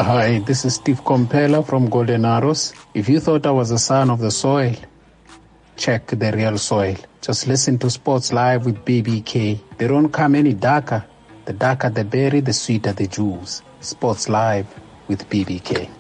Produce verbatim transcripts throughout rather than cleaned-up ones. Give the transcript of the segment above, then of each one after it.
Hi, this is Steve Compella from Golden Arrows. If you thought I was a son of the soil, check the real soil. Just listen to Sports Live with B B K. They don't come any darker. The darker the berry, the sweeter the juice. Sports Live with B B K.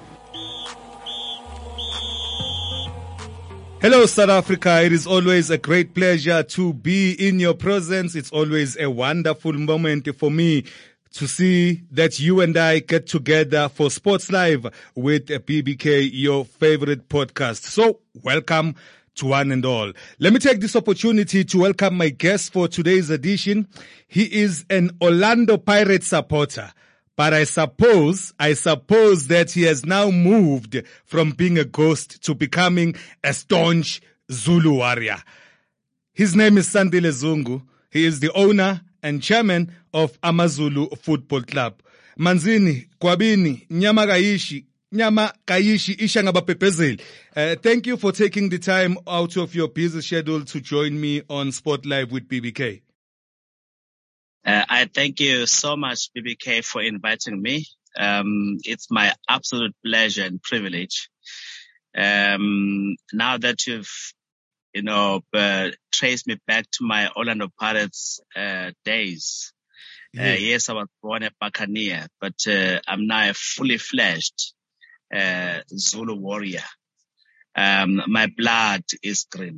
Hello, South Africa. It is always a great pleasure to be in your presence. It's always a wonderful moment for me to see that you and I get together for Sports Live with B B K, your favorite podcast. So, welcome to one and all. Let me take this opportunity to welcome my guest for today's edition. He is an Orlando Pirates supporter, but I suppose, I suppose that he has now moved from being a ghost to becoming a staunch Zulu warrior. His name is Sandile Zungu. He is the owner and chairman of AmaZulu Football Club. Manzini, Kwabini, Nyama Kaishi, Nyama Kaishi, Isha Ngabapepezeli. Uh, thank you for taking the time out of your busy schedule to join me on Sport Live with B B K. Uh, I thank you so much, B B K, for inviting me. Um, it's my absolute pleasure and privilege. Um, now that you've you know, uh, trace me back to my Orlando Pirates uh, days. Yeah. Uh, yes, I was born a Buccaneer, but uh, I'm now a fully fledged uh, Zulu warrior. Um, my blood is green.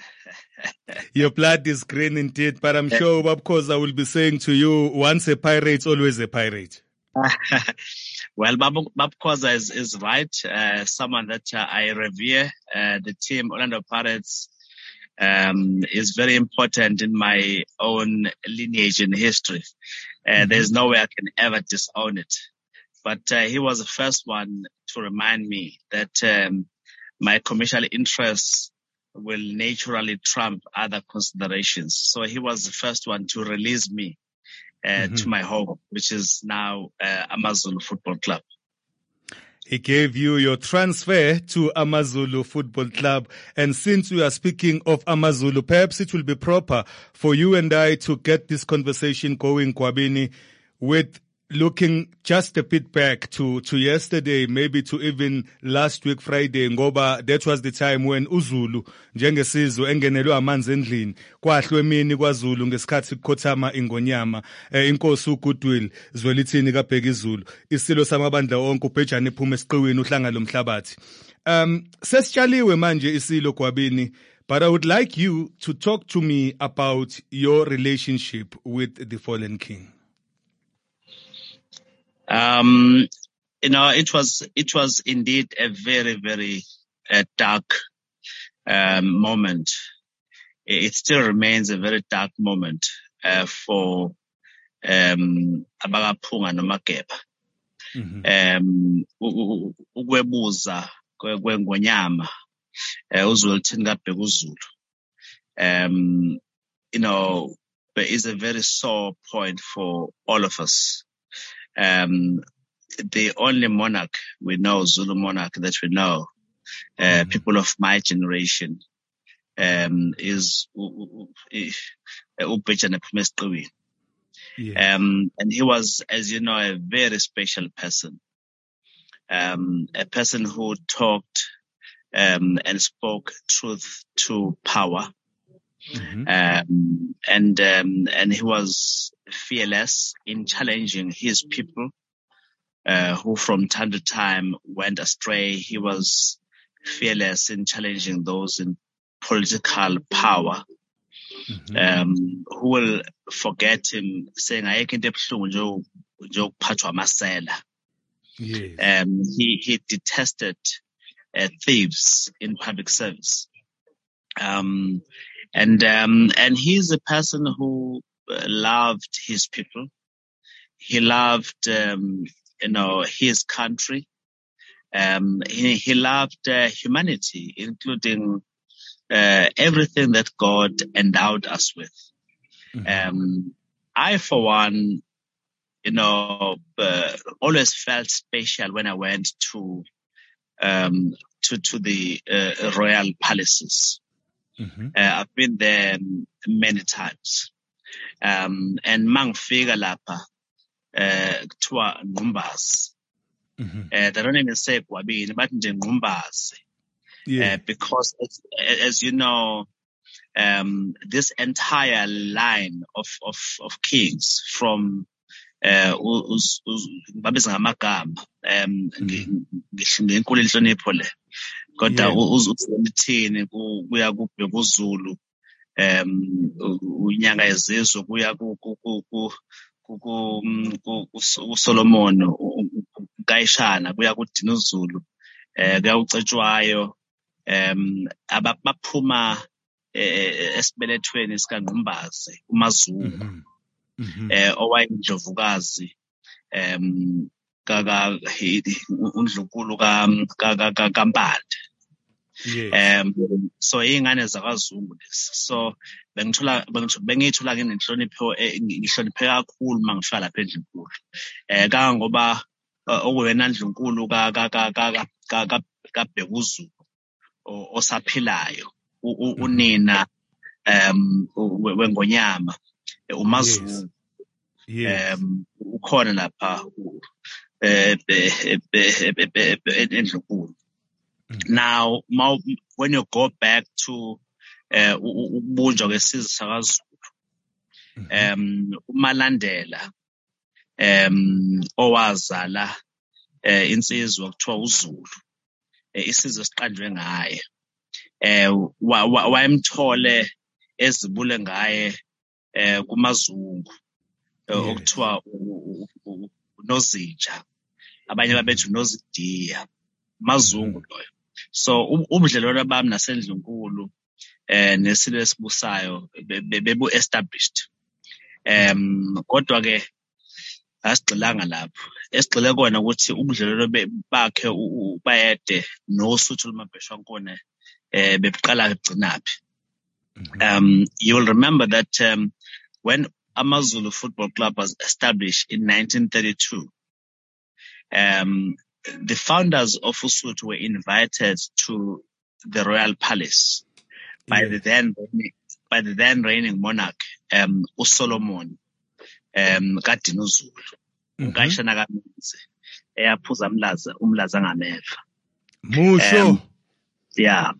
Your blood is green indeed, but I'm sure, of course, I will be saying to you, once a pirate, always a pirate. Well, Babu, Babu Khoza is, is right. Uh, someone that uh, I revere. Uh, the team Orlando Pirates Um, is very important in my own lineage and history. Uh, mm-hmm. There's no way I can ever disown it. But uh, he was the first one to remind me that um, my commercial interests will naturally trump other considerations. So he was the first one to release me uh, mm-hmm. to my home, which is now uh, AmaZulu Football Club. He gave you your transfer to AmaZulu Football Club. And since we are speaking of AmaZulu, perhaps it will be proper for you and I to get this conversation going, Kwabini, with looking just a bit back to, to yesterday, maybe to even last week, Friday, ngoba that was the time when uZulu, njengesizwe engenelwe amanzi endlini, kwahlwe emini kwaZulu ngesikhathi kukhothama ingonyama, eh, inkosi uGoodwill, Zwelithini kaBhekizulu, isilo samabandla onke ubhejane ephuma esiqiwini uhlanga lomhlabathi. Um, sesitshaliwe manje isilo Kwabini, but I would like you to talk to me about your relationship with the fallen king. Um, you know, it was, it was indeed a very, very uh, dark um, moment. It still remains a very dark moment uh, for um, Abagaphunga noMageba. Um, ukwebuza kwengonyama uZwelithini kaBhekuzulu. Um, you know, is a very sore point for all of us. Um, the only monarch we know, Zulu monarch that we know, uh, mm-hmm. people of my generation, um, is uBhejane ephuma esiqiwini. Um, and he was, as you know, a very special person. Um, a person who talked, um, and spoke truth to power. Mm-hmm. Um, and, um, and he was fearless in challenging his people, uh, who from time to time went astray. He was fearless in challenging those in political power. Mm-hmm. Um, who will forget him saying, "Ayekho into ebuhlungu njengokuphathwa amasela." Yes. Um, he, he detested uh, thieves in public service. Um, And, um, and he's a person who loved his people. He loved, um, you know, his country. Um, he, he loved uh, humanity, including, uh, everything that God endowed us with. Mm-hmm. Um, I, for one, you know, uh, always felt special when I went to, um, to, to the, uh, royal palaces. Mm-hmm. Uh, I've been there many times. Um, and mangifika lapha, uh, kuthiwa Ngumbazi. Mm-hmm. Uh, they don't even say Gwabini, but Ngumbazi. Yeah. Uh, because as, as you know, um, this entire line of, of, of kings from uh, babizwa ngamagama um ngenkulu inhlonipho le kodwa uzithini kuya kubheka uZulu um unyanga yezizwe kuya ku uSolomon uKayishana kuya kuDina uZulu eh kuya uCetshwayo um abaphuma esibelethweni sikaNgqumbazi uMazungu eh owayindlovukazi um kaka uNdlunkulu ka kaMpande. Um so ingane zakwaZungu lesi so bengithola bengithola ke nenhlonipho ngihloniphe kakhulu mangifika lapha eNdlunkulu eh kanga ngoba okuwena Ndlunkulu ka ka ka ka kaBhekuzulu osaphilayo unina um wengonyama uMazungu um ukhona lapha eh eNdlunkulu. Now when you go back to uh ubunjwa kwesizwe sakaZulu um uMalandela um owazala eh insizwe okuthiwa uZulu isizwe siqanjwe ngaye eh wayemthole ezibule ngaye eh kuMazungu okuthiwa uNozija abanye babethi uNozidiya Mazungu loyo. So ubudlelwano bami naseNdlunkulu eh nesilwe esibusayo bebu established um kodwa ke asigxilanga lapho esigxile kona ukuthi ubudlelwano bakhe ubayede noSuthu luMabheshwankone eh beqala egcinaphi. Um you will remember that um, when AmaZulu Football Club was established in nineteen thirty-two, um the founders of Usuthu were invited to the Royal Palace by yeah. the then by the then reigning monarch um uSolomon um kaDina uZulu uKayishana kaMenze eyaphuza umlaza umlaza ngameva musho yeah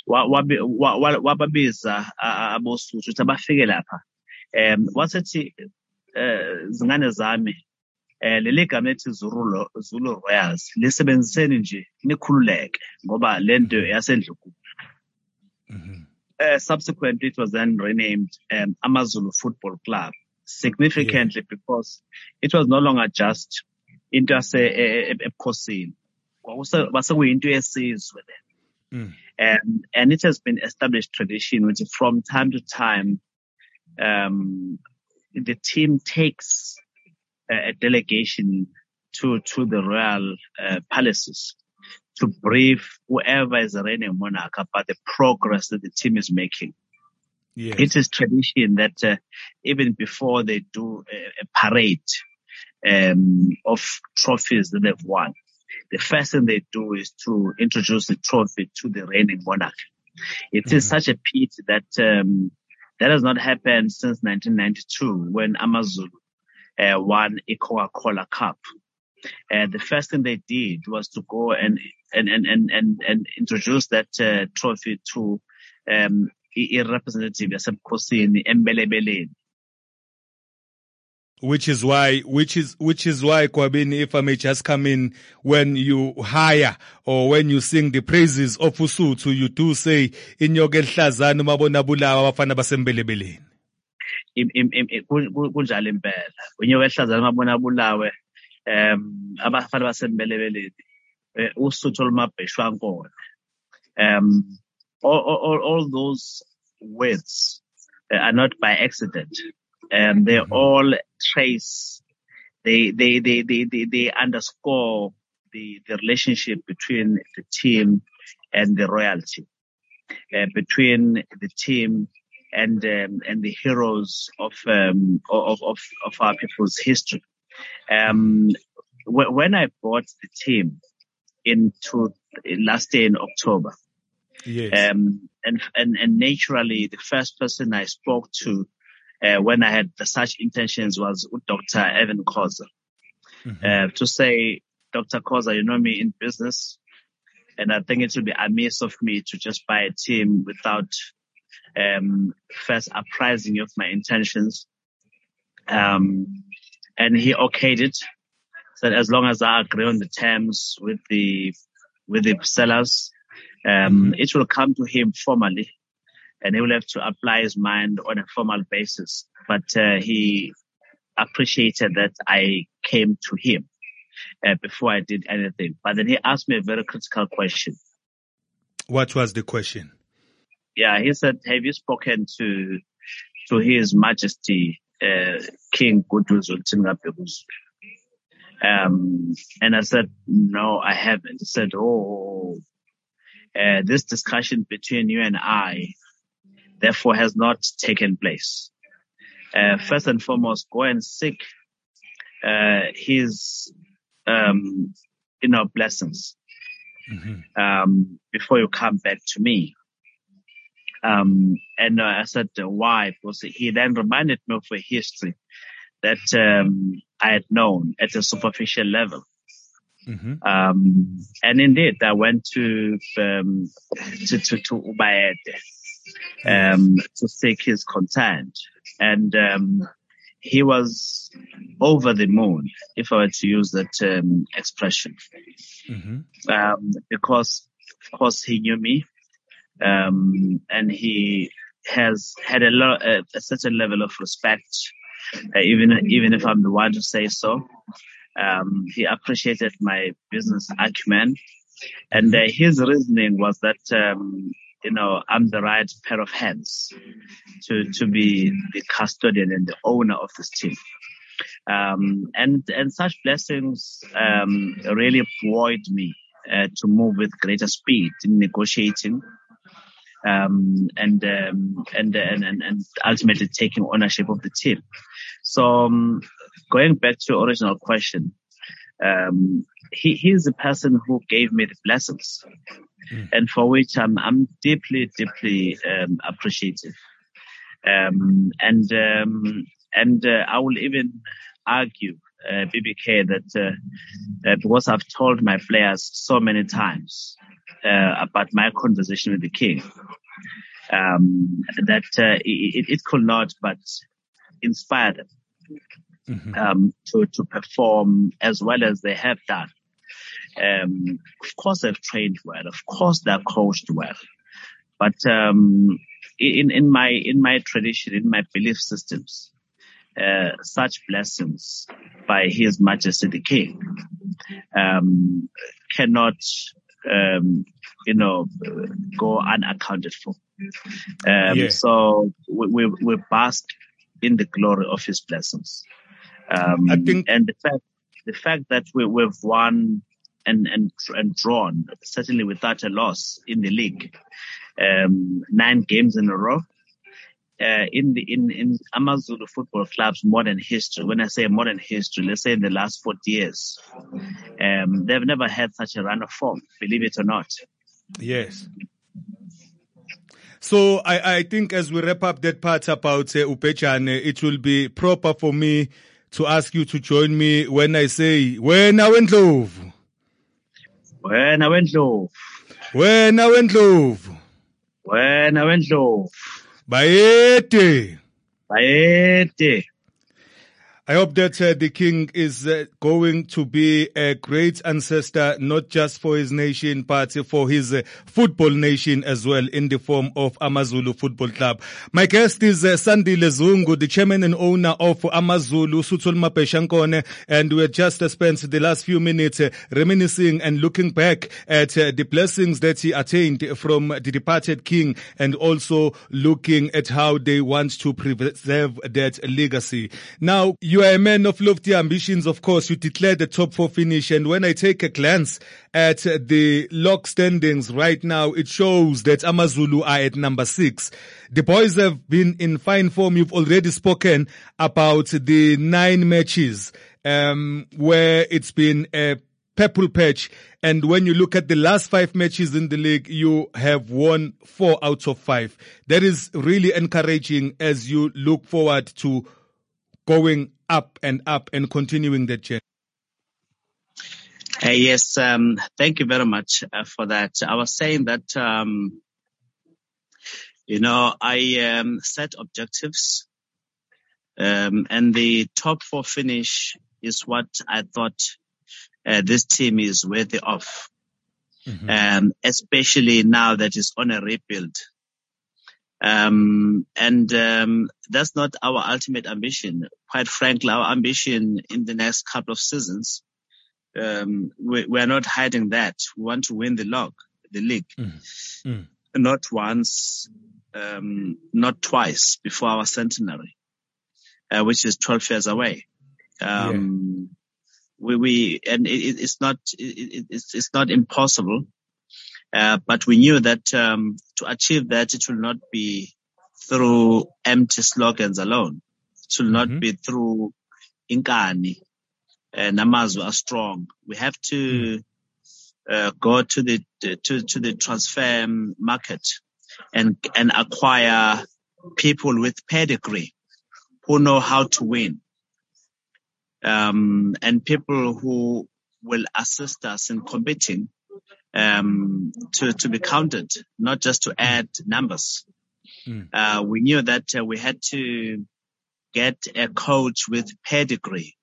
wababiza abosuthu ukuthi abafike lapha um wasethi zingane zami eh leli gama ethi Zulu Zulu Royals lisebenziseni nje nikhululeke ngoba lento yaseNdlunkulu. Uh, subsequently it was then renamed um, AmaZulu Football Club, significantly yeah. because it was no longer just into yase ebukhosini kwase kuyinto yesizwe then. Um, and it has been established tradition which from time to time um, the team takes a delegation to to the royal uh, palaces to brief whoever is the reigning monarch about the progress that the team is making. Yes. It is tradition that uh, even before they do a, a parade um, of trophies that they've won, the first thing they do is to introduce the trophy to the reigning monarch. It mm-hmm. is such a pity that um, that has not happened since nineteen ninety-two when AmaZulu Uh, won a Coca-Cola Cup. Uh, the first thing they did was to go and and and and and, and introduce that uh, trophy to um, a representative yasebukhosini eMbelebeleni. Which is why, which is which is why, Kwabini, if I may just come in, when you hire or when you sing the praises of Usuthu, you do say in your Gelhlazana mabona bulawa abafana basembelebeleni. Kunjalo impela unyoka ehlaza mabona bulawe um abafana basembelebeleni uSuthu luMabheshwankone um all, all all those words are not by accident and they mm-hmm. all trace they they they they they, they underscore the the relationship between the team and the royalty uh, between the team and um, and the heroes of um of of of our people's history. Um, w- when I bought the team into last year in October, yes. um, and and and naturally the first person I spoke to uh, when I had the, such intentions was Doctor Evan Khoza, mm-hmm. uh, to say Doctor Khoza, you know me in business, and I think it would be amiss of me to just buy a team without um, first apprising you of my intentions. Um, and he okayed it, said as long as I agree on the terms with the with the sellers, um, mm-hmm. it will come to him formally, and he will have to apply his mind on a formal basis. But uh, he appreciated that I came to him uh, before I did anything. But then he asked me a very critical question. What was the question? Yeah, he said, have you spoken to to His Majesty uh, King Goodwill Zwelithini? Um, and I said, no, I haven't. He said, oh, uh, this discussion between you and I, therefore, has not taken place. Uh, first and foremost, go and seek uh, his, um, you know, blessings mm-hmm. um, before you come back to me. Um, and uh, I said, uh, why? Because he then reminded me of a history that um, I had known at a superficial level. Mm-hmm. Um, and indeed, I went to um, to to, to Ubayede um, to seek his consent, and um, he was over the moon, if I were to use that um, expression, mm-hmm. um, because of course he knew me, um, and he has had a, lo- a, a certain level of respect. Uh, even even if I'm the one to say so, um, he appreciated my business acumen, and uh, his reasoning was that um, you know I'm the right pair of hands to to be the custodian and the owner of this team, um, and and such blessings um, really buoyed me uh, to move with greater speed in negotiating. Um, and, um, and, and, and, and ultimately taking ownership of the team. So, um, going back to your original question, um, he, he's the person who gave me the blessings mm. and for which I'm, I'm deeply, deeply, um, appreciative. Um, and, um, and, uh, I will even argue, uh, B B K that, uh, uh, because I've told my players so many times, Uh, about my conversation with the king, um, that uh, it, it could not but inspire them mm-hmm. um, to, to perform as well as they have done. Um, of course, they've trained well. Of course, they're coached well. But um, in in my in my tradition, in my belief systems, uh, such blessings by His Majesty the King um, cannot. Um, you know, go unaccounted for. Um, yeah. So we, we, we bask in the glory of His blessings. Um, I think, and the fact, the fact that we, we've won and, and, and drawn, certainly without a loss in the league, um, nine games in a row, uh, in the, in, in AmaZulu Football Club's modern history. When I say modern history, let's say in the last forty years, um, they've never had such a run of form, believe it or not. Yes. So I, I think as we wrap up that part about uh, Upechane, it will be proper for me to ask you to join me when I say, Wena Wendlovu. Wena Wendlovu. Wena Wendlovu. Wena Wendlovu. Bayete. Bayete. I hope that uh, the king is uh, going to be a great ancestor, not just for his nation, but for his uh, football nation as well, in the form of AmaZulu Football Club. My guest is uh, Sandile Zungu, the chairman and owner of AmaZulu, Sutul Mapeshankone, and we just uh, spent the last few minutes uh, reminiscing and looking back at uh, the blessings that he attained from the departed king, and also looking at how they want to preserve that legacy. Now, you are a man of lofty ambitions, of course. You declared the top four finish. And when I take a glance at the log standings right now, it shows that AmaZulu are at number six. The boys have been in fine form. You've already spoken about the nine matches, um, where it's been a purple patch. And when you look at the last five matches in the league, you have won four out of five. That is really encouraging as you look forward to going up and up and continuing that journey. Uh, yes, um, thank you very much uh, for that. I was saying that, um, you know, I um, set objectives, um, and the top four finish is what I thought uh, this team is worthy of, mm-hmm. um, especially now that it's on a rebuild. Um, and um, that's not our ultimate ambition. Quite frankly, our ambition in the next couple of seasons, um, we, we are not hiding that. We want to win the log, the league, mm. Mm. Not once, um, not twice before our centenary, uh, which is twelve years away. Um, yeah. we, we, and it, it's not, it, it's, it's not impossible. Uh, but we knew that, um, to achieve that, it will not be through empty slogans alone. It will mm-hmm. not be through inkani and Namazu are strong. We have to, uh, go to the, to, to the transfer market and, and acquire people with pedigree who know how to win. Um, and people who will assist us in competing, um, to, to be counted, not just to add numbers. Mm. Uh, we knew that uh, we had to get a coach with pedigree,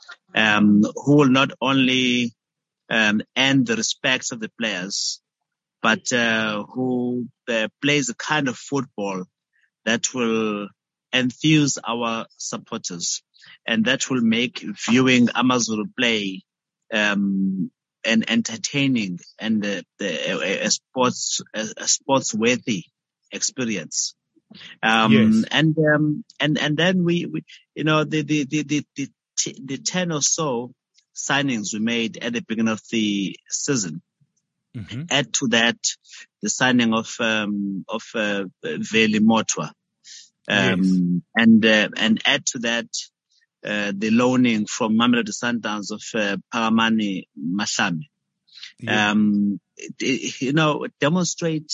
um, who will not only, um, earn the respect of the players, but, uh, who uh, plays a kind of football that will enthuse our supporters and that will make viewing Amazulu play, um, and entertaining and uh, the, a, a sports, a, a sports worthy experience. Um, yes. and, um, and, and then we, we, you know, the, the, the, the, the, the ten or so signings we made at the beginning of the season. Mm-hmm. Add to that the signing of, um, of, uh, Veli Motwa. Um, yes. and, uh, and add to that, Uh, the loaning from Mamelodi Sundowns of uh, Paramani Mahlame. Yeah. Um, it, it, you know, demonstrate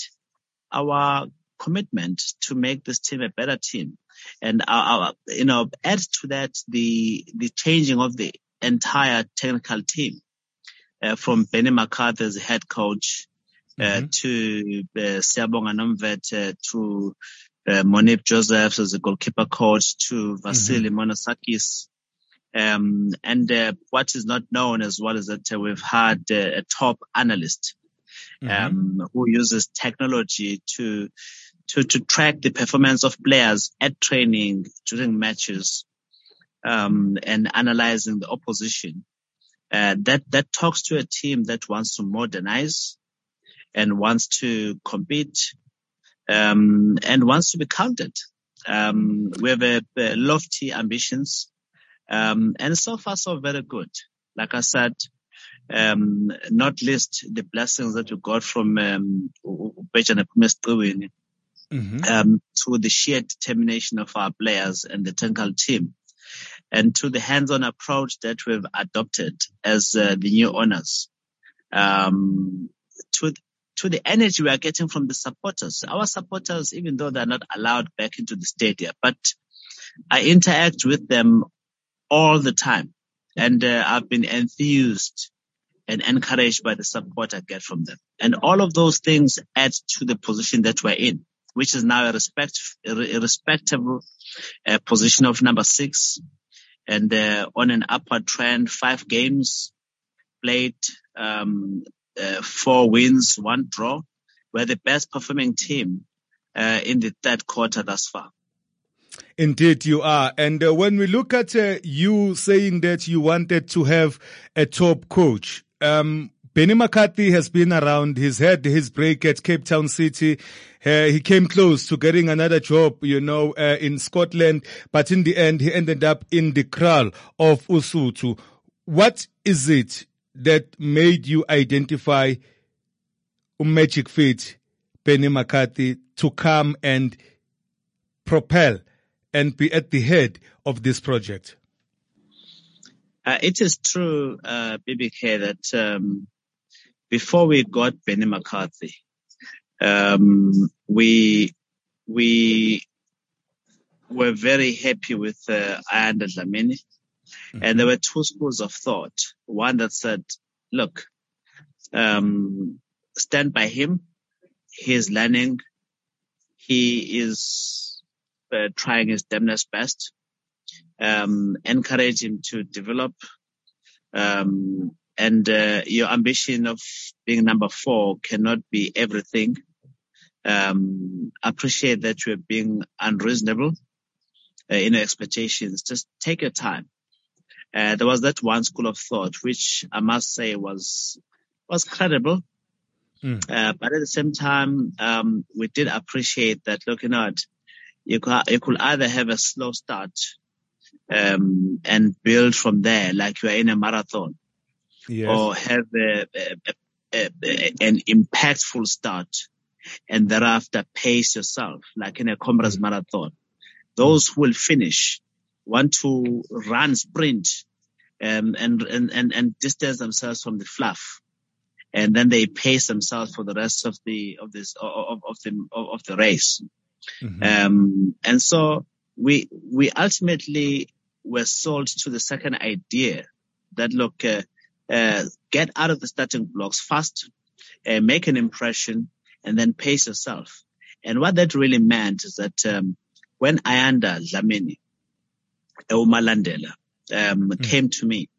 our commitment to make this team a better team. And our, our, you know, add to that the, the changing of the entire technical team, uh, from Benny McCarthy as head coach, uh, mm-hmm. to, uh, Siyabonga Nomvet, uh, to, Uh, Monip Joseph as a goalkeeper coach, to Vasily mm-hmm. Monasakis. Um, and, uh, what is not known as well is that uh, we've had uh, a top analyst, um, mm-hmm. who uses technology to, to, to track the performance of players at training during matches, um, and analyzing the opposition. Uh, that, that talks to a team that wants to modernize and wants to compete. Um, and wants to be counted. Um, we have a, a lofty ambitions. Um, and so far so very good. Like I said, um, not least the blessings that we got from, um, mm-hmm. um, to the sheer determination of our players and the technical team, and to the hands-on approach that we've adopted as uh, the new owners. Um, to to the energy we are getting from the supporters. Our supporters, even though they're not allowed back into the stadium, but I interact with them all the time. And uh, I've been enthused and encouraged by the support I get from them. And all of those things add to the position that we're in, which is now a, respect, a respectable uh, position of number six, and uh, on an upward trend, five games played, um, Uh, four wins, one draw. We're the best performing team uh, in the third quarter thus far. Indeed, you are. And uh, when we look at uh, you saying that you wanted to have a top coach, um, Benny McCarthy has been around. He's had his break at Cape Town City. Uh, he came close to getting another job, you know, uh, in Scotland. But in the end, he ended up in the kraal of Usuthu. What is it that made you identify a magic fit, Benny McCarthy, to come and propel and be at the head of this project? Uh, it is true, uh, B B K, that um, before we got Benny McCarthy, um, we we were very happy with uh, Ayanda Dlamini. Mm-hmm. And there were two schools of thought. One that said look, um, stand by him. He is learning. He is uh, trying his damnedest best. Um, encourage him to develop. Um, and uh, your ambition of being number four cannot be everything. Um, appreciate that you're being unreasonable uh, in your expectations. Just take your time. Uh, there was that one school of thought, which I must say was was credible. Mm. Uh, but at the same time, um, we did appreciate that, look, you know, you could, you could either have a slow start um, and build from there, like you are in a marathon, yes. or have a, a, a, a, an impactful start and thereafter pace yourself, like in a comrades mm. marathon. Those who will finish want to run, sprint, um, and, and, and, and distance themselves from the fluff. And then they pace themselves for the rest of the, of this, of, of the, of the race. Mm-hmm. Um, and so we, we ultimately were sold to the second idea that, look, uh, uh, get out of the starting blocks fast, uh, make an impression, and then pace yourself. And what that really meant is that, um, when Ayanda Dlamini, Umalandela, um, mm. came to me,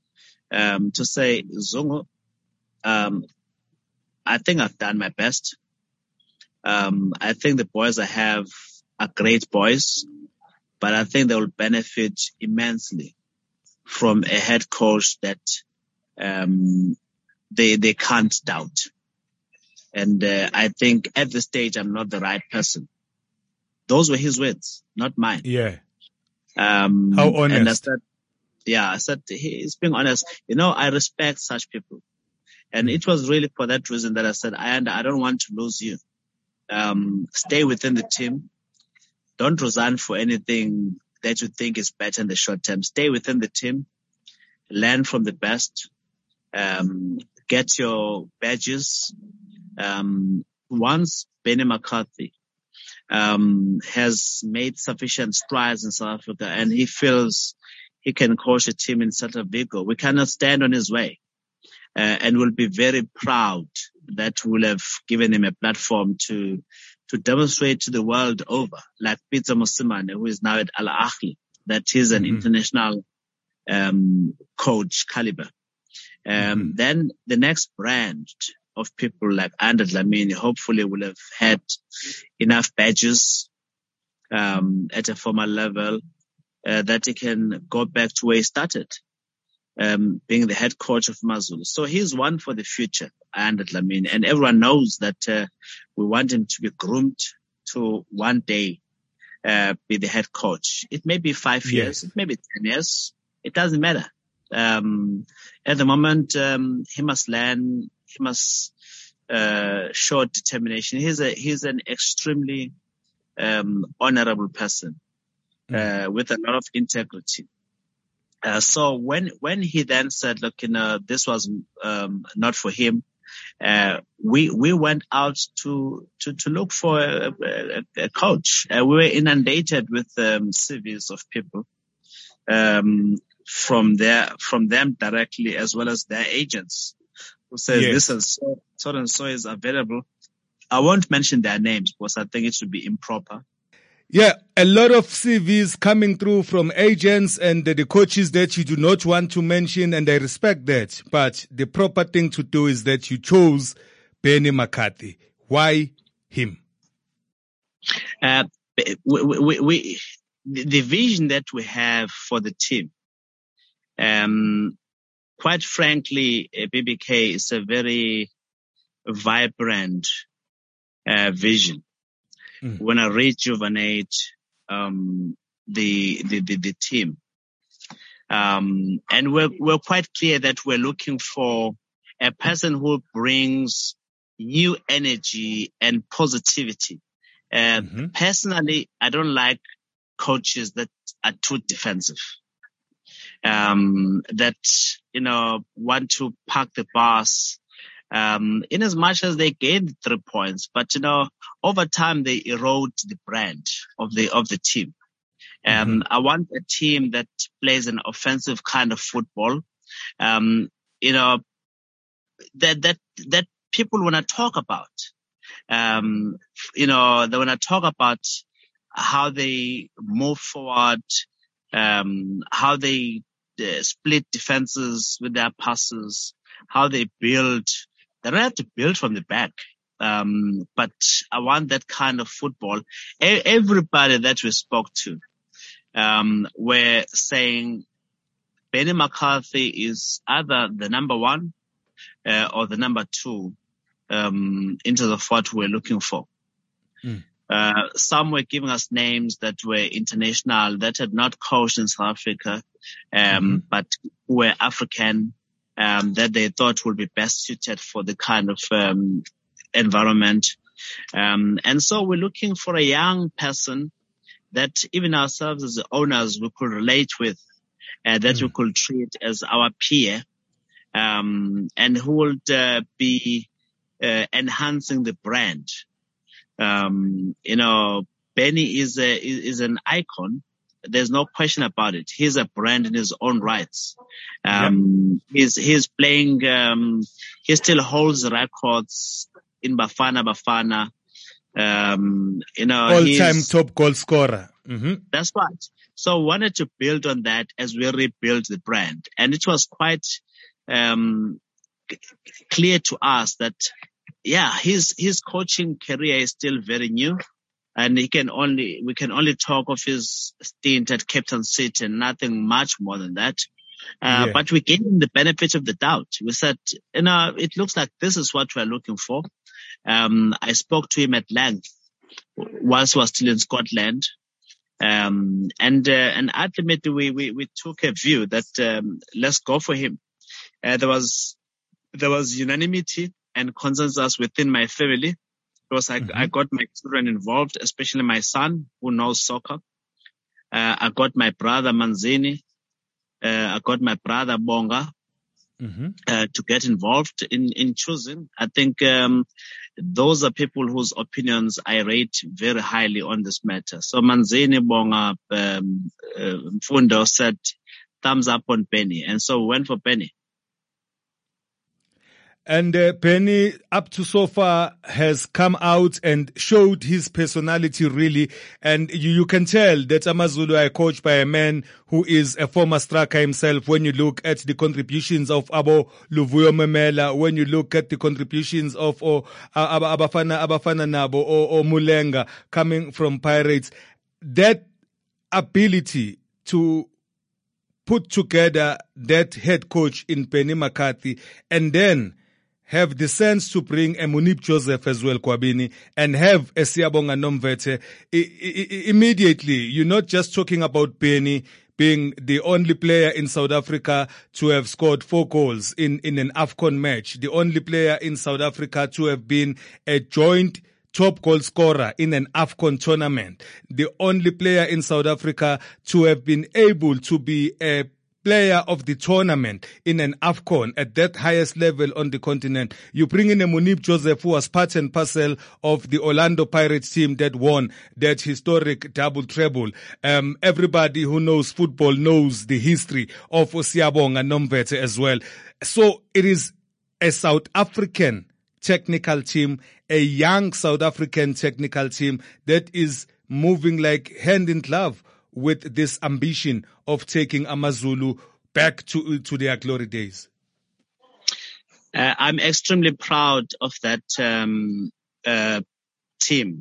um, to say, Zungu, um, I think I've done my best. Um, I think the boys I have are great boys, but I think they will benefit immensely from a head coach that, um, they, they can't doubt. And, uh, I think at this stage, I'm not the right person. Those were his words, not mine. Yeah. Um, How honest. And I said, yeah, I said, he's being honest. You know, I respect such people. And mm. it was really for that reason that I said, I, I don't want to lose you. Um, stay within the team. Don't resign for anything that you think is better in the short term. Stay within the team. Learn from the best. Um, get your badges. Um, once Benny McCarthy um, has made sufficient strides in South Africa and he feels he can coach a team in Celta Vigo, we cannot stand on his way. Uh, and we'll be very proud that we'll have given him a platform to to demonstrate to the world over, like Peter Mosimane, who is now at Al Ahly, that he's an mm-hmm. international um, coach caliber. Um, mm-hmm. Then the next brand of people like Ayanda Dlamini hopefully will have had enough badges um, at a formal level uh, that he can go back to where he started. Um, being the head coach of Mazulu. So he's one for the future, Ayanda Dlamini. And everyone knows that uh, we want him to be groomed to one day uh, be the head coach. It may be five yes. years, it may be ten years. It doesn't matter. Um, at the moment, um, he must learn, he must uh, show determination. He's a he's an extremely um, honorable person uh, with a lot of integrity. Uh, so when, when he then said, look, you know, this was, um, not for him, uh, we, we went out to, to, to look for a, a, a coach. Uh, we were inundated with, um, C Vs of people, um, from their, from them directly as well as their agents who said yes. this is so, so and so is available. I won't mention their names because I think it should be improper. Yeah, a lot of C Vs coming through from agents and the, the coaches that you do not want to mention, and I respect that. But the proper thing to do is that you chose Benny McCarthy. Why him? Uh, we, we, we, the vision that we have for the team, um, quite frankly, B B K is a very vibrant uh, vision. Mm. When I rejuvenate um, the, the the the team, um, and we're we're quite clear that we're looking for a person who brings new energy and positivity. Uh, mm-hmm. Personally, I don't like coaches that are too defensive, um, that you know want to park the bus. Um, in as much as they gain three points, but you know, over time they erode the brand of the, of the team. Um, mm-hmm. I want a team that plays an offensive kind of football. Um, you know, that that that people want to talk about. Um, you know, they want to talk about how they move forward, um, how they uh, split defenses with their passes, how they build. They don't have to build from the back. Um, but I want that kind of football. E- everybody that we spoke to, um, were saying Benny McCarthy is either the number one, uh, or the number two, um, in terms of what we're looking for. Mm. Uh, some were giving us names that were international, that had not coached in South Africa, um, mm-hmm. but were African, um, that they thought would be best suited for the kind of, um, environment. Um, and so we're looking for a young person that even ourselves as the owners we could relate with, uh, that mm. we could treat as our peer, um, and who would, uh, be, uh, enhancing the brand. Um, you know, Benny is a, is, is an icon. There's no question about it. He's a brand in his own rights. Um, yep. he's, he's playing, um, he still holds records in Bafana Bafana. Um, you know, all-time top goal scorer. Mm-hmm. That's right. So we wanted to build on that as we rebuild the brand. And it was quite, um, clear to us that, yeah, his, his coaching career is still very new, and he can only, we can only talk of his stint at Captain City and nothing much more than that. Uh, yeah. But we gave him the benefit of the doubt. We said, you know, it looks like this is what we're looking for. Um, I spoke to him at length whilst he was still in Scotland. Um, and, uh, and ultimately we, we, we took a view that, um, let's go for him. Uh, there was, there was unanimity and consensus within my family, because I, mm-hmm. I got my children involved, especially my son who knows soccer. Uh, I got my brother Manzini. Uh, I got my brother Bonga, mm-hmm. uh, to get involved in, in choosing. I think, um, those are people whose opinions I rate very highly on this matter. So Manzini, Bonga, um, uh, Mfundo said thumbs up on Benny. And so we went for Benny. And uh, Benny, up to so far, has come out and showed his personality really. And you, you can tell that AmaZulu are coached by a man who is a former striker himself. When you look at the contributions of Abo Luvuyo Memela, when you look at the contributions of oh, Abafana Abafana Nabo or, or Mulenga coming from Pirates, that ability to put together that head coach in Benny McCarthy, and then have the sense to bring a Munib Joseph as well, Kwabini, and have a Siyabonga Nomvete. I, I, immediately, you're not just talking about Benny being the only player in South Africa to have scored four goals in, in an AFCON match, the only player in South Africa to have been a joint top goal scorer in an AFCON tournament, the only player in South Africa to have been able to be a player of the tournament in an AFCON at that highest level on the continent. You bring in a Munib Joseph who was part and parcel of the Orlando Pirates team that won that historic double treble. Um, everybody who knows football knows the history of Siyabonga Nomvete as well. So it is a South African technical team, a young South African technical team that is moving like hand in glove with this ambition of taking AmaZulu back to to their glory days. Uh, I'm extremely proud of that um, uh, team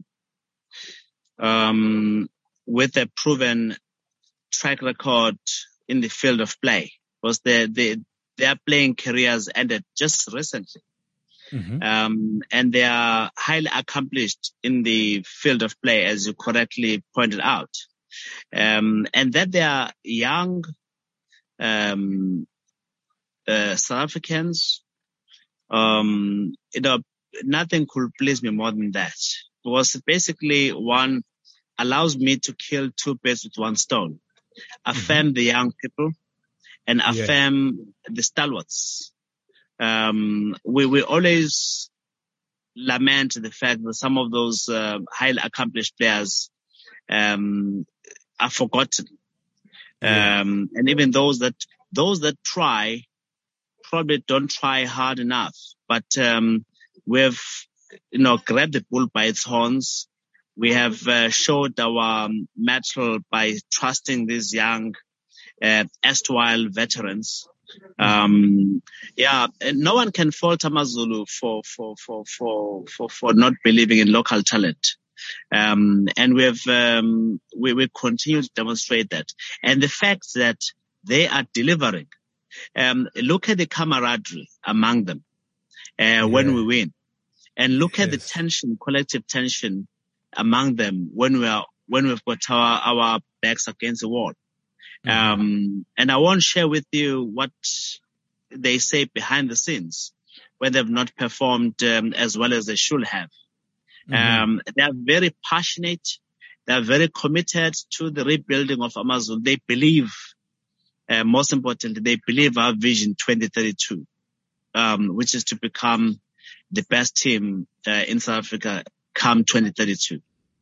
um, with a proven track record in the field of play, because they, they, their playing careers ended just recently. Mm-hmm. Um, and they are highly accomplished in the field of play, as you correctly pointed out. Um, and that they are young, um, uh, South Africans, um, you know, nothing could please me more than that. Because basically one allows me to kill two birds with one stone. Affirm mm-hmm. the young people and affirm yeah. the stalwarts. Um, we, we always lament the fact that some of those, uh, highly accomplished players, um, are forgotten. Yeah. Um, and even those that, those that try probably don't try hard enough, but um, we've, you know, grabbed the bull by its horns. We have uh, showed our um, mettle by trusting these young, uh, erstwhile veterans. Um, yeah, and no one can fault AmaZulu for, for, for, for, for, for not believing in local talent. Um, and we have, um, we, we continue to demonstrate that. And the fact that they are delivering, um, look at the camaraderie among them, uh, yeah. when we win. And look yes. at the tension, collective tension among them when we are, when we've got our, our backs against the wall. Mm-hmm. Um, and I won't share with you what they say behind the scenes, where they've not performed um, as well as they should have. Mm-hmm. Um, they are very passionate. They are very committed to the rebuilding of AmaZulu. They believe, uh, most importantly, they believe our vision twenty thirty-two, um, which is to become the best team uh, in South Africa come twenty thirty-two.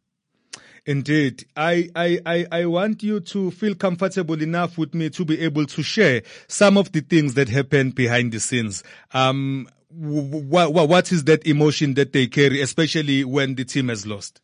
Indeed. I, I, I, I want you to feel comfortable enough with me to be able to share some of the things that happened behind the scenes. Um, what, what is that emotion that they carry, especially when the team has lost?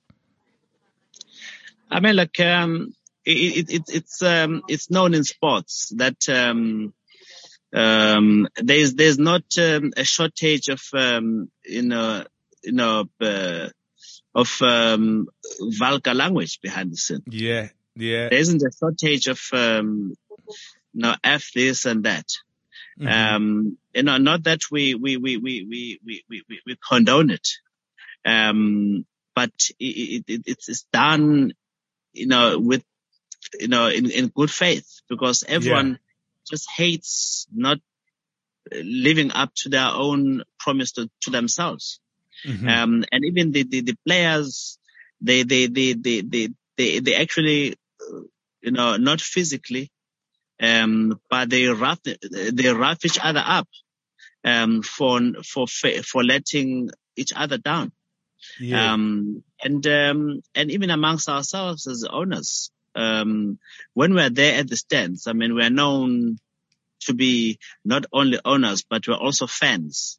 I mean, like, um, it, it, it, it's, um, it's known in sports that, um, um, there's, there's not, um, a shortage of, um, you know, you know, uh, of um, vulgar language behind the scene. Yeah, yeah. There isn't a shortage of, um, you know, F this and that. Mm-hmm. Um, you know, not that we, we, we, we, we, we, we, we condone it. Um, but it, it, it's done, you know, with, you know, in, in good faith, because everyone yeah. just hates not living up to their own promise to, to themselves. Mm-hmm. Um, and even the, the, the players, they, they, they, they, they, they, they actually, you know, not physically, um, but they rough, they rough each other up, um, for, for, for letting each other down. Yeah. Um, and, um, and even amongst ourselves as owners, um, when we're there at the stands, I mean, we're known to be not only owners, but we're also fans.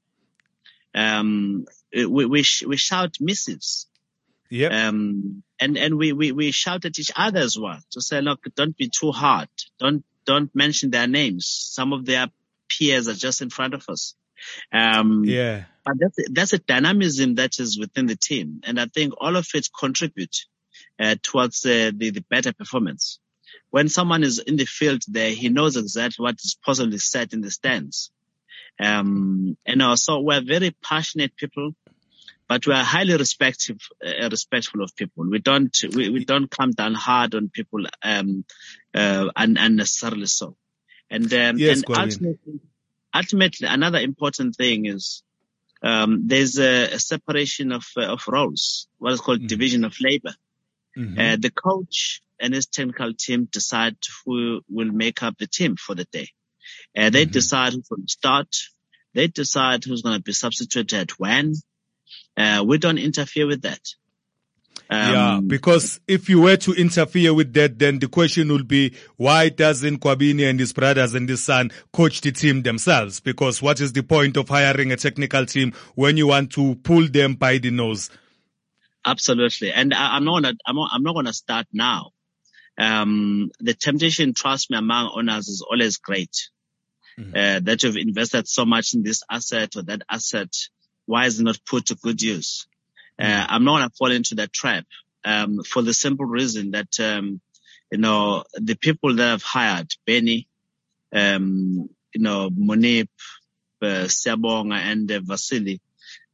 Um, we, we, sh- we shout missives. Yep. Um, and, and we, we, we shout at each other as well to say, look, don't be too hard. Don't, don't mention their names. Some of their peers are just in front of us. Um, yeah. But that's, that's a dynamism that is within the team. And I think all of it contribute, uh, towards uh, the, the better performance. When someone is in the field there, he knows exactly what is possibly said in the stands. Um, you know, so we're very passionate people, but we are highly respectful, uh, respectful of people. We don't, we, we don't come down hard on people, um, uh, un- unnecessarily so. And, um, yes, and ultimately, ultimately, another important thing is, um, there's a, a separation of, uh, of roles, what is called mm-hmm. division of labor. Mm-hmm. Uh, the coach and his technical team decide who will make up the team for the day. Uh, they mm-hmm. decide who's going to start. They decide who's going to be substituted when. Uh, we don't interfere with that. Um, yeah, because if you were to interfere with that, then the question will be, why doesn't Kwabini and his brothers and his son coach the team themselves? Because what is the point of hiring a technical team when you want to pull them by the nose? Absolutely. And I, I'm not gonna, I'm not, I'm not going to start now. Um, the temptation, trust me, among owners is always great. Mm-hmm. Uh, that you've invested so much in this asset or that asset. Why is it not put to good use? Uh, I'm not going to fall into that trap, um, for the simple reason that, um, you know, the people that I've hired, Benny, um, you know, Monip, uh, Siabonga and uh, Vasily,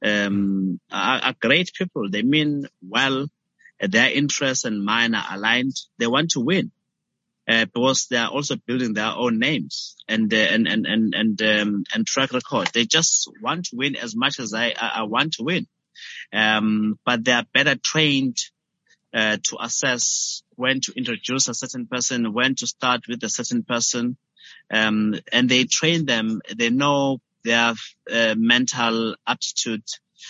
um, are, are great people. They mean well. Their interests and mine are aligned. They want to win, uh, because they are also building their own names and, uh, and, and, and, and, um, and track record. They just want to win as much as I, I, I want to win. Um, but they are better trained, uh, to assess when to introduce a certain person, when to start with a certain person. Um, and they train them. They know their, uh, mental aptitude.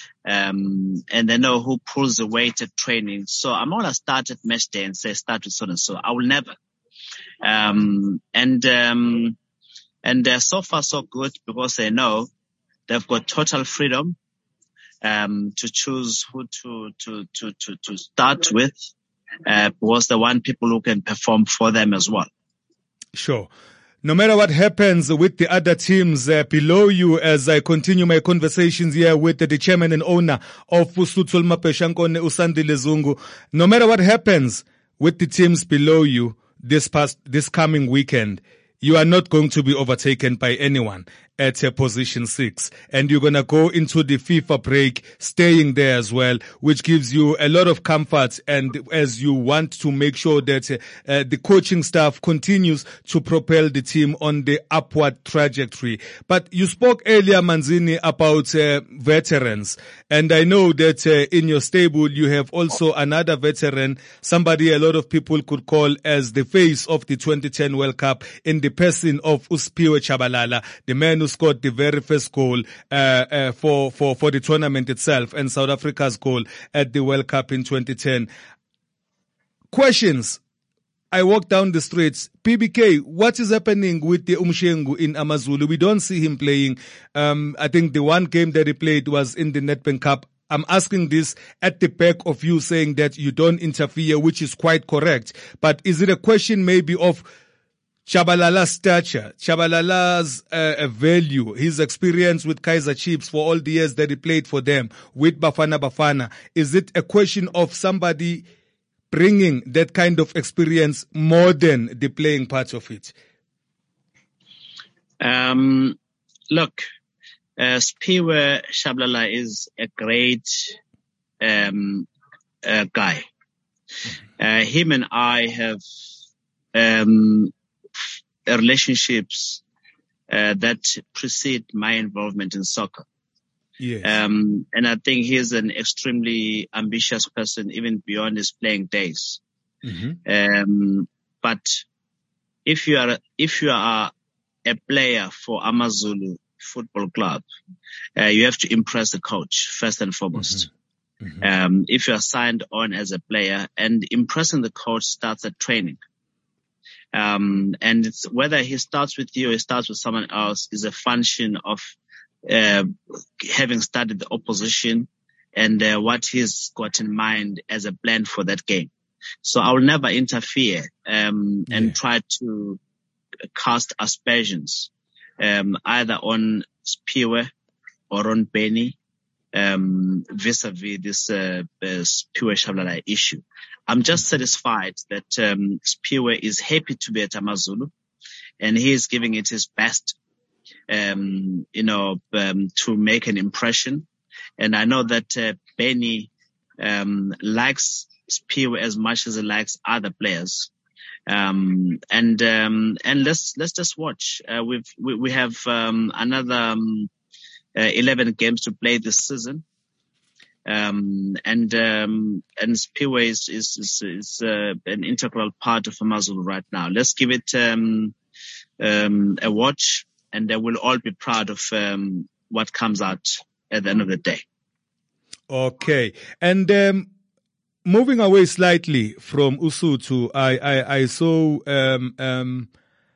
Um, and they know who pulls the weight at training. So I'm not going to start at match day and say start with so and so. I will never. Um, and, um, And uh, so far so good, because they know they've got total freedom um, to choose who to to to to, to start with, uh, because they want people who can perform for them as well. Sure. No matter what happens with the other teams uh, below you, as I continue my conversations here with the, the chairman and owner of Usuthu Mapeshankone, Usandile Zungu, no matter what happens with the teams below you this past, this coming weekend, you are not going to be overtaken by anyone at uh, position six. And you're going to go into the FIFA break staying there as well, which gives you a lot of comfort. And as you want to make sure that uh, uh, the coaching staff continues to propel the team on the upward trajectory. But you spoke earlier, Manzini, about uh, veterans. And I know that uh, in your stable, you have also another veteran, somebody a lot of people could call as the face of the twenty ten World Cup, in the person of Usphiwe Tshabalala, the man who scored the very first goal uh, uh, for, for, for the tournament itself and South Africa's goal at the World Cup in twenty ten. Questions. I walk down the streets. P B K, what is happening with the Umshengu in Amazulu? We don't see him playing. Um, I think the one game that he played was in the Nedbank Cup. I'm asking this at the back of you saying that you don't interfere, which is quite correct. But is it a question maybe of Tshabalala's stature, Tshabalala's uh, value, his experience with Kaizer Chiefs for all the years that he played for them, with Bafana Bafana? Is it a question of somebody bringing that kind of experience more than the playing part of it? Um, look, uh, Usphiwe Tshabalala is a great um, uh, guy. Uh, him and I have um, relationships uh, that precede my involvement in soccer. Yes. Um, and I think he's an extremely ambitious person, even beyond his playing days. Mm-hmm. Um, but if you are, if you are a player for Amazulu Football Club, uh, you have to impress the coach first and foremost. Mm-hmm. Um, if you are signed on as a player, and impressing the coach starts at training. Um, and it's whether he starts with you or he starts with someone else is a function of uh, having studied the opposition and uh, what he's got in mind as a plan for that game. So I will never interfere um, and yeah. try to cast aspersions um, either on Usphiwe or on Benny um, vis-a-vis this uh, uh, Usphiwe Tshabalala issue. I'm just satisfied that um, Usphiwe is happy to be at Amazulu, and he is giving it his best, um, you know, um, to make an impression. And I know that uh, Benny um, likes Usphiwe as much as he likes other players. Um, and um, and let's let's just watch. Uh, we've we, we have um, another um, uh, eleven games to play this season. Um, and, um, and Usphiwe is, is, is, is uh, an integral part of Amazulu right now. Let's give it, um, um, a watch, and uh, we'll all be proud of, um, what comes out at the end of the day. Okay. And, um, moving away slightly from Usuthu, I, I, I saw, um, um,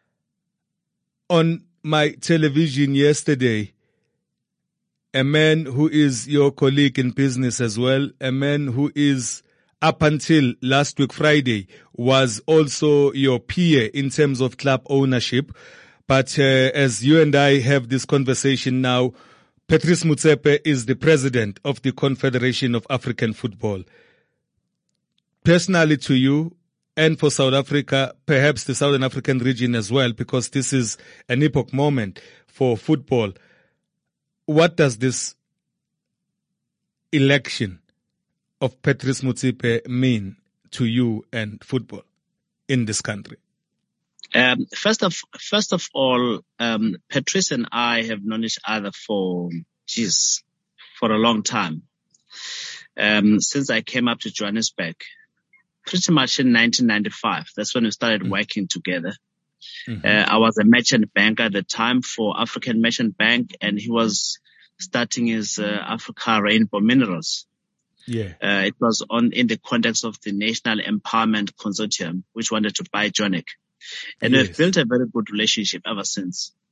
on my television yesterday, a man who is your colleague in business as well, a man who is, up until last week Friday, was also your peer in terms of club ownership. But uh, as you and I have this conversation now, Patrice Motsepe is the president of the Confederation of African Football. Personally to you, and for South Africa, perhaps the Southern African region as well, because this is an epoch moment for football, what does this election of Patrice Motsepe mean to you and football in this country? Um, first of first of all, um, Patrice and I have known each other for, geez, for a long time. Um, since I came up to Johannesburg, pretty much in nineteen ninety-five. That's when we started mm-hmm. working together. Mm-hmm. Uh, I was a merchant banker at the time for African Merchant Bank, and he was starting his uh, Africa Rainbow Minerals. Yeah, uh, it was on in the context of the National Empowerment Consortium, which wanted to buy Jonik, and yes. we've built a very good relationship ever since.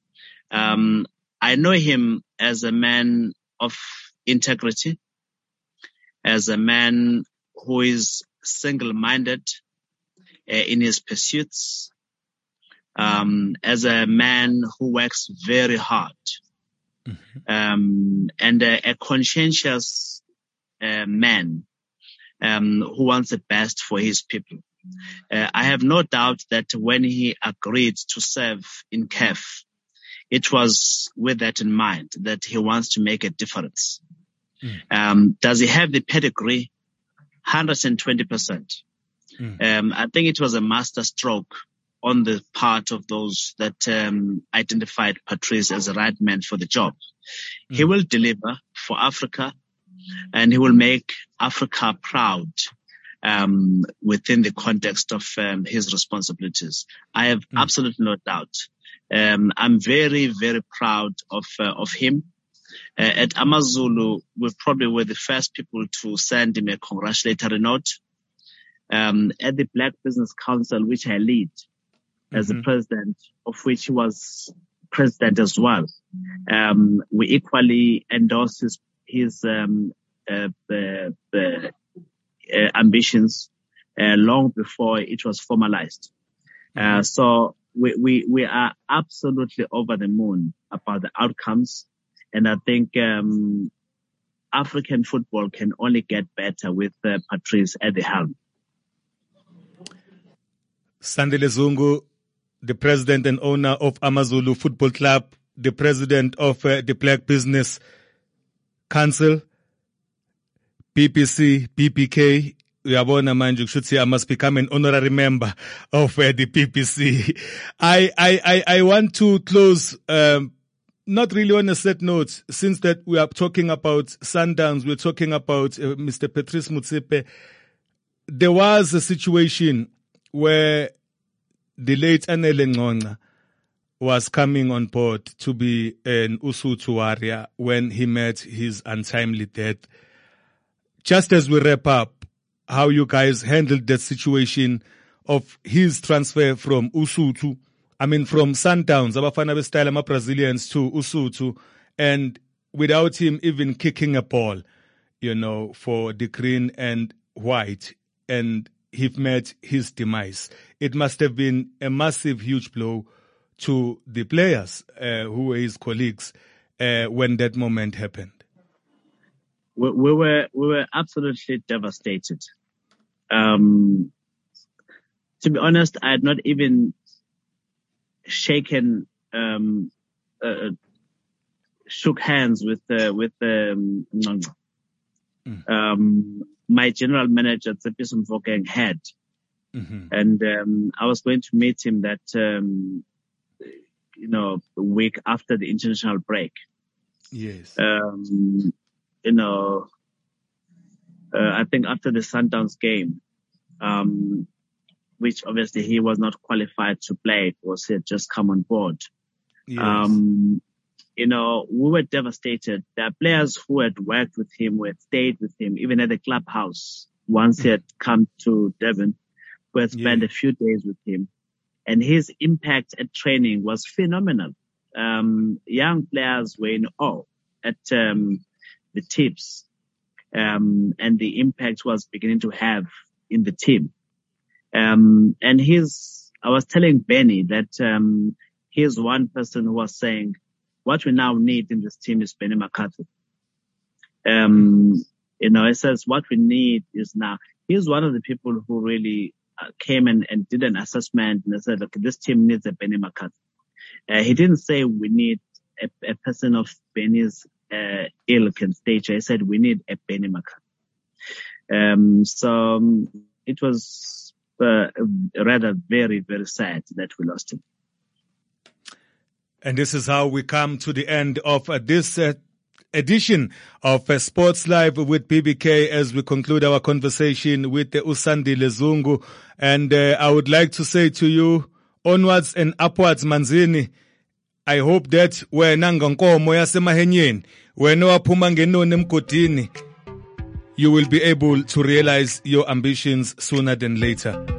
Um, I know him as a man of integrity, as a man who is single-minded uh, in his pursuits, um, as a man who works very hard, mm-hmm. um, and a, a conscientious uh, man um, who wants the best for his people. Uh, I have no doubt that when he agreed to serve in C A F, it was with that in mind, that he wants to make a difference. Mm. Um, does he have the pedigree? one hundred twenty percent. Mm. Um, I think it was a master stroke on the part of those that um, identified Patrice as the right man for the job. Mm. He will deliver for Africa, and he will make Africa proud um, within the context of um, his responsibilities. I have mm. absolutely no doubt. Um, I'm very, very proud of uh, of him. Uh, at AmaZulu, we probably were the first people to send him a congratulatory note. Um, at the Black Business Council, which I lead mm-hmm. as the president, of which he was president as well, um, we equally endorsed his, his um, uh, uh, uh, uh, ambitions uh, long before it was formalized. Mm-hmm. Uh, so we, we, we are absolutely over the moon about the outcomes. And I think um, African football can only get better with uh, Patrice at the helm. Sandile Zungu, the president and owner of AmaZulu Football Club, the president of uh, the Black Business Council, B P C, B P K. Uyabona manje kushuthi I must become an honorary member of uh, the P P C. I, I, I, I want to close, um, not really on a set note, since that we are talking about Sundowns, we're talking about uh, Mister Patrice Motsepe. There was a situation where the late Anele Ngonga was coming on board to be an Usuthu warrior when he met his untimely death. Just as we wrap up, how you guys handled that situation of his transfer from Usuthu, I mean from Sundowns, Abafana Bestyle, ama Brazilians, to Usuthu, and without him even kicking a ball, you know, for the green and white, and he met his demise. It must have been a massive, huge blow to the players uh, who were his colleagues uh, when that moment happened. We, we were we were absolutely devastated. Um, to be honest, I had not even shaken, um, uh, shook hands with uh, with um, mm. um, my general manager, Tsepiso Mfokeng, had. Mm-hmm. And um, I was going to meet him that, um, you know, a week after the international break. Yes. Um, you know, uh, I think after the Sundowns game, um, which obviously he was not qualified to play, because he had just come on board. Yes. Um, you know, we were devastated. There are players who had worked with him, who had stayed with him, even at the clubhouse once he had come to Devon, who had spent yeah. a few days with him. And his impact at training was phenomenal. Um, young players were in awe at um, the tips, um, and the impact was beginning to have in the team. Um, and he's, I was telling Benny that um, he's one person who was saying, what we now need in this team is Benny McCarthy. Um, you know, he says what we need is now. He's one of the people who really uh, came and, and did an assessment and said, look, this team needs a Benny McCarthy. Uh, he didn't say we need a, a person of Benny's uh, ilk and stature. He said we need a Benny McCarthy. Um, so um, it was uh, rather very, very sad that we lost him. And this is how we come to the end of uh, this uh, edition of uh, Sports Live with B B K as we conclude our conversation with uh, Usandile Zungu. And uh, I would like to say to you, onwards and upwards, Manzini. I hope that wena ngonkomo yasemahenyeni, wena waphuma ngenoni emgodini, you will be able to realize your ambitions sooner than later.